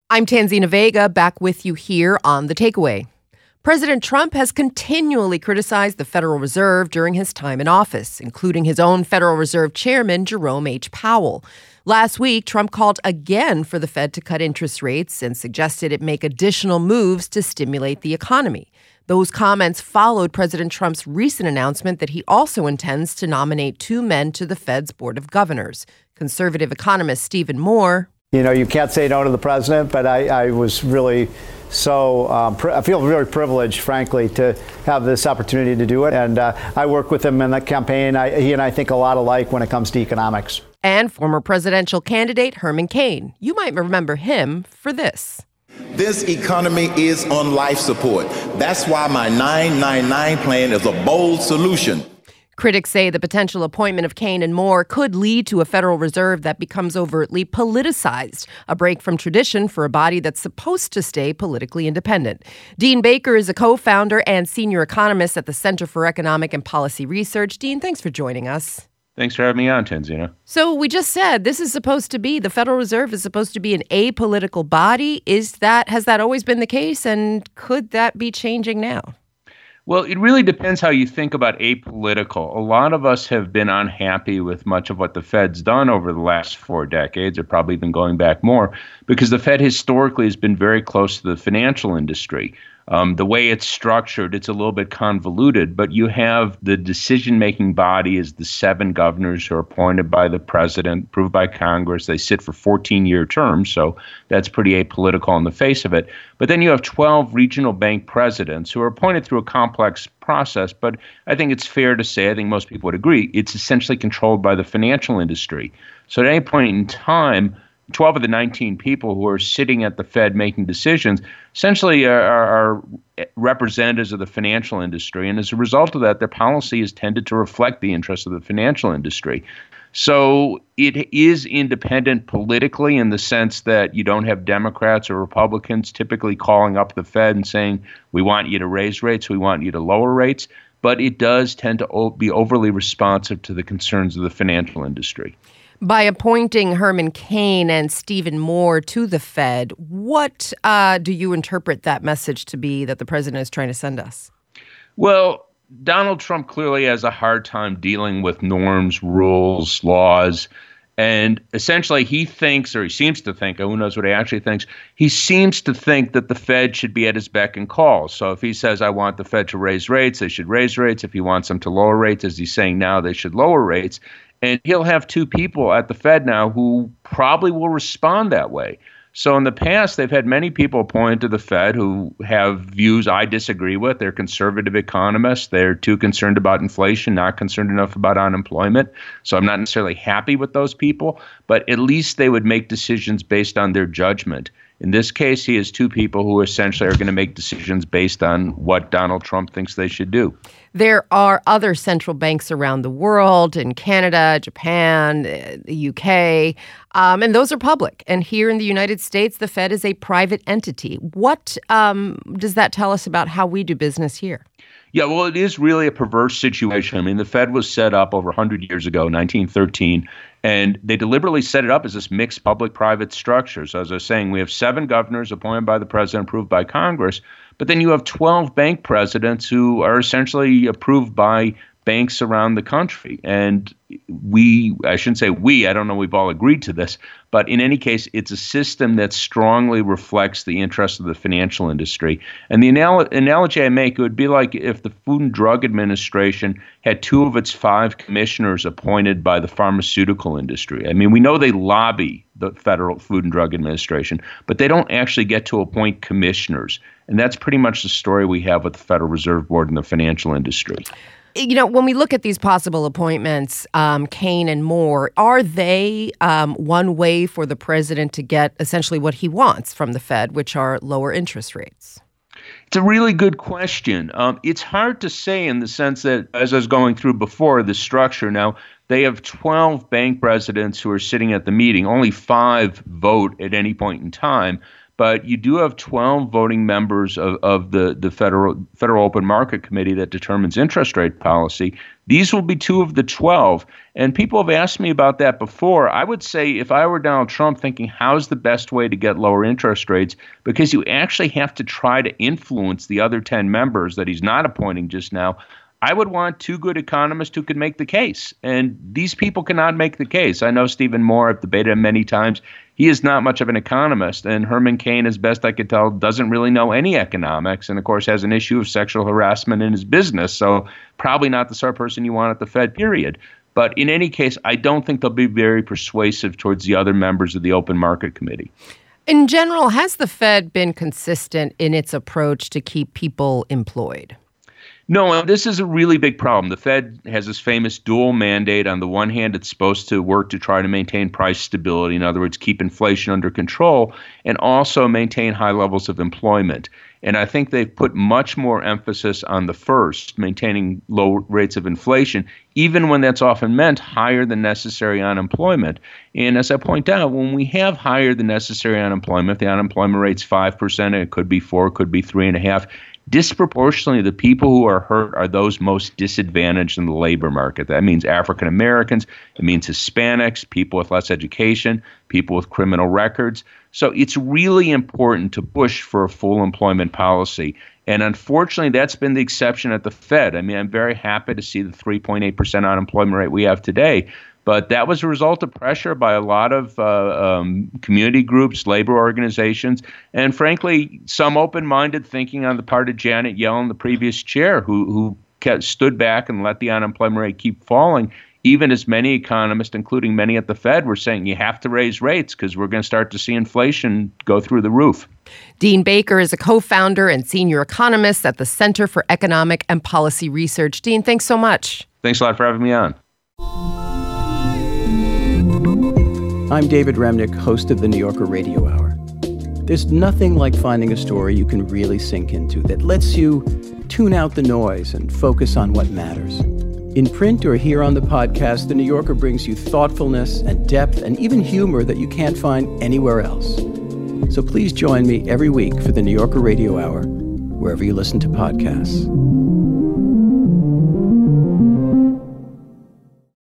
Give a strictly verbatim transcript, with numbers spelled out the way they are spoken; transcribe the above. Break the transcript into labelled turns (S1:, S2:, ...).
S1: I'm Tanzina Vega, back with you here on The Takeaway. President Trump has continually criticized the Federal Reserve during his time in office, including his own Federal Reserve Chairman, Jerome H. Powell. Last week, Trump called again for the Fed to cut interest rates and suggested it make additional moves to stimulate the economy. Those comments followed President Trump's recent announcement that he also intends to nominate two men to the Fed's Board of Governors. Conservative economist Stephen Moore.
S2: You know, you can't say no to the president, but I, I was really so, um, pr- I feel very privileged, frankly, to have this opportunity to do it. And uh, I work with him in the campaign. I, he and I think a lot alike when it comes to economics.
S1: And former presidential candidate Herman Cain. You might remember him for this.
S3: This economy is on life support. That's why my nine nine nine plan is a bold solution.
S1: Critics say the potential appointment of Cain and Moore could lead to a Federal Reserve that becomes overtly politicized, a break from tradition for a body that's supposed to stay politically independent. Dean Baker is a co-founder and senior economist at the Center for Economic and Policy Research. Dean, thanks for joining us.
S4: Thanks for having me on, Tanzina.
S1: So we just said this is supposed to be, the Federal Reserve is supposed to be an apolitical body. Is that, has that always been the case? And could that be changing now?
S4: Well, it really depends how you think about apolitical. A lot of us have been unhappy with much of what the Fed's done over the last four decades, or probably been going back more, because the Fed historically has been very close to the financial industry. Um, the way it's structured, it's a little bit convoluted, but you have the decision-making body is the seven governors who are appointed by the president, approved by Congress. They sit for fourteen-year terms, so that's pretty apolitical on the face of it. But then you have twelve regional bank presidents who are appointed through a complex process, but I think it's fair to say, I think most people would agree, it's essentially controlled by the financial industry. So at any point in time, twelve of the nineteen people who are sitting at the Fed making decisions essentially are, are representatives of the financial industry. And as a result of that, their policy has tended to reflect the interests of the financial industry. So it is independent politically in the sense that you don't have Democrats or Republicans typically calling up the Fed and saying, we want you to raise rates, we want you to lower rates. But it does tend to be overly responsive to the concerns of the financial industry.
S1: By appointing Herman Cain and Stephen Moore to the Fed, what uh, do you interpret that message to be that the president is trying to send us?
S4: Well, Donald Trump clearly has a hard time dealing with norms, rules, laws. And essentially he thinks, or he seems to think, who knows what he actually thinks, he seems to think that the Fed should be at his beck and call. So if he says, I want the Fed to raise rates, they should raise rates. If he wants them to lower rates, as he's saying now, they should lower rates. And he'll have two people at the Fed now who probably will respond that way. So in the past, they've had many people appointed to the Fed who have views I disagree with. They're conservative economists. They're too concerned about inflation, not concerned enough about unemployment. So I'm not necessarily happy with those people, but at least they would make decisions based on their judgment. In this case, he has two people who essentially are going to make decisions based on what Donald Trump thinks they should do.
S1: There are other central banks around the world, in Canada, Japan, the U K, um, and those are public. And here in the United States, the Fed is a private entity. What um, does that tell us about how we do business here?
S4: Yeah, well, it is really a perverse situation. I mean, the Fed was set up over one hundred years ago, nineteen thirteen, and they deliberately set it up as this mixed public-private structure. So as I was saying, we have seven governors appointed by the president, approved by Congress, but then you have twelve bank presidents who are essentially approved by banks around the country. And we, I shouldn't say we, I don't know we've all agreed to this, but in any case, it's a system that strongly reflects the interests of the financial industry. And the anal- analogy I make, it would be like if the Food and Drug Administration had two of its five commissioners appointed by the pharmaceutical industry. I mean, we know they lobby the Federal Food and Drug Administration, but they don't actually get to appoint commissioners. And that's pretty much the story we have with the Federal Reserve Board and the financial industry.
S1: You know, when we look at these possible appointments, um, Cain and Moore, are they um, one way for the president to get essentially what he wants from the Fed, which are lower interest rates?
S4: It's a really good question. Um, it's hard to say in the sense that, as I was going through before, the structure now, they have twelve bank presidents who are sitting at the meeting. Only five vote at any point in time. but you do have twelve voting members of, of the, the Federal Federal Open Market Committee that determines interest rate policy. These will be two of the twelve. And people have asked me about that before. I would say if I were Donald Trump thinking, how's the best way to get lower interest rates? Because you actually have to try to influence the other ten members that he's not appointing just now. I would want two good economists who could make the case. And these people cannot make the case. I know Stephen Moore, I've debated him many times. He is not much of an economist. And Herman Cain, as best I could tell, doesn't really know any economics and, of course, has an issue of sexual harassment in his business. So probably not the sort of person you want at the Fed, period. But in any case, I don't think they'll be very persuasive towards the other members of the Open Market Committee.
S1: In general, has the Fed been consistent in its approach to keep people employed?
S4: No, this is a really big problem. The Fed has this famous dual mandate. On the one hand, it's supposed to work to try to maintain price stability, in other words, keep inflation under control, and also maintain high levels of employment. And I think they've put much more emphasis on the first, maintaining low rates of inflation, even when that's often meant higher than necessary unemployment. And as I point out, when we have higher than necessary unemployment, the unemployment rate's five percent, it could be four, it could be three and a half. Disproportionately, the people who are hurt are those most disadvantaged in the labor market. That means African Americans, it means Hispanics, people with less education, people with criminal records. So it's really important to push for a full employment policy. And unfortunately, that's been the exception at the Fed. I mean, I'm very happy to see the three point eight percent unemployment rate we have today. But that was a result of pressure by a lot of uh, um, community groups, labor organizations, and frankly, some open-minded thinking on the part of Janet Yellen, the previous chair, who, who kept, stood back and let the unemployment rate keep falling, even as many economists, including many at the Fed, were saying you have to raise rates because we're going to start to see inflation go through the roof.
S1: Dean Baker is a co-founder and senior economist at the Center for Economic and Policy Research. Dean, thanks so much.
S4: Thanks a lot for having me on.
S5: I'm David Remnick, host of the New Yorker Radio Hour. There's nothing like finding a story you can really sink into that lets you tune out the noise and focus on what matters. In print or here on the podcast, the New Yorker brings you thoughtfulness and depth and even humor that you can't find anywhere else. So please join me every week for the New Yorker Radio Hour, wherever you listen to podcasts.